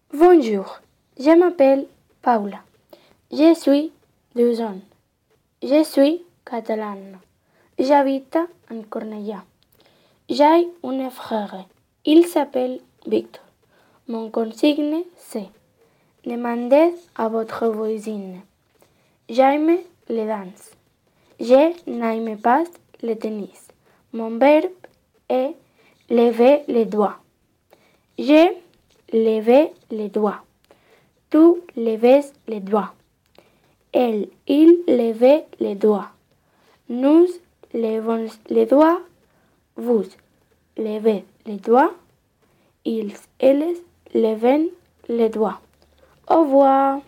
Bonjour, je m'appelle Paula. Je suis 12 ans. Je suis catalane. J'habite en Cornellà. J'ai un frère. Il s'appelle Victor. Mon consigne, c'est demandez à votre voisine. J'aime les danses. Je n'aime pas le tennis. Mon verbe est lever les doigts. J'ai levé les doigts. Tu levez les doigts. Il levait les doigts. Nous levons les doigts. Vous levez les doigts. Elles lèvent les doigts. Au revoir.